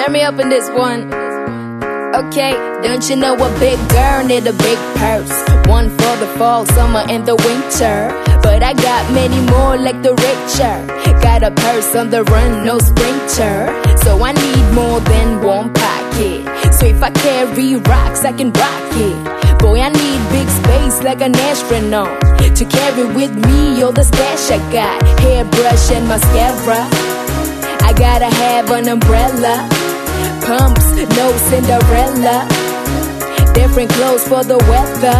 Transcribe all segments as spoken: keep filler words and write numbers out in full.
Turn me up in this one. Okay, don't you know a big girl need a big purse? One for the fall, summer, and the winter. But I got many more like the richer. Got a purse on the run, no sprinter. So I need more than one pocket. So if I carry rocks, I can rock it. Boy, I need big space like an astronaut to carry with me all the stash I got. Hairbrush and mascara. I gotta have an umbrella. Pumps, no Cinderella. Different clothes for the weather.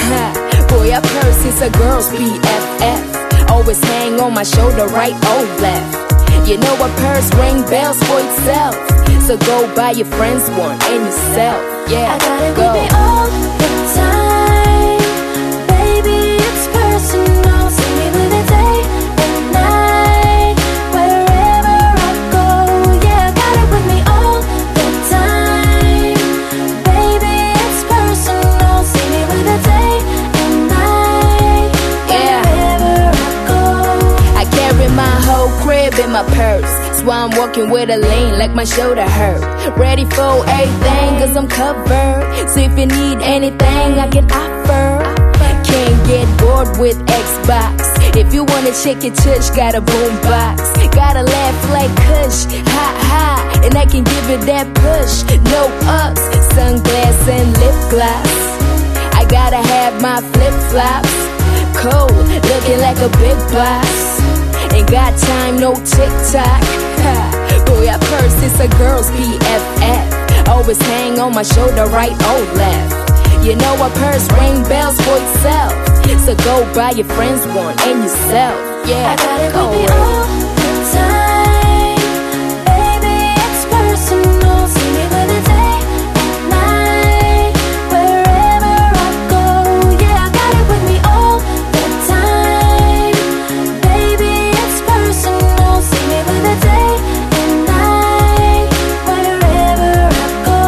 Boy, a purse is a girl's B F F. Always hang on my shoulder, right or left. You know a purse ring bells for itself. So go buy your friends one and yourself. Yeah, I got it go. with me all the time. Baby, it's personal. See me with it day and night. Wherever I go, yeah, I got it with me all the time. Baby, it's personal. See me with it day and night. Wherever I go. I carry my whole crib in my purse. So I'm walking with a lane like my shoulder hurt. Ready for everything cause I'm covered. So if you need anything I can offer. Can't get bored with Xbox. If you wanna check your touch, got a boombox. Gotta laugh like Kush, ha ha. And I can give it that push. No ups, sunglass and lip gloss. I gotta have my flip-flops. Cold, looking like a big boss. Ain't got time, no TikTok. Boy, a purse is a girl's B F F. Always hang on my shoulder, right or left. You know a purse ring bells for itself. So go buy your friends one and yourself. Yeah, I got it go with me away. all the time. Baby, it's personal. See me with it day and night. Wherever I go, yeah, I got it with me all the time. Baby, it's personal. See me with it day and night. Wherever I go.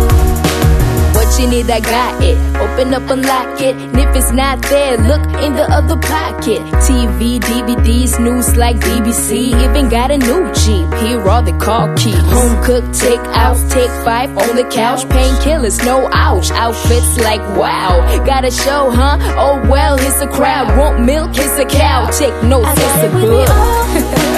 What you need, I got it. Open up, unlock it. And if it's not there, look in the other pocket. T V, D V Ds, news like B B C. Even got a new Jeep. Here are the car keys. Home cooked, take out, take five on the couch. Painkillers, no ouch. Outfits like wow. Got a show, huh? Oh well, here's a crowd. Want milk? Here's a cow. Take notes, I it's got a it with me book. all the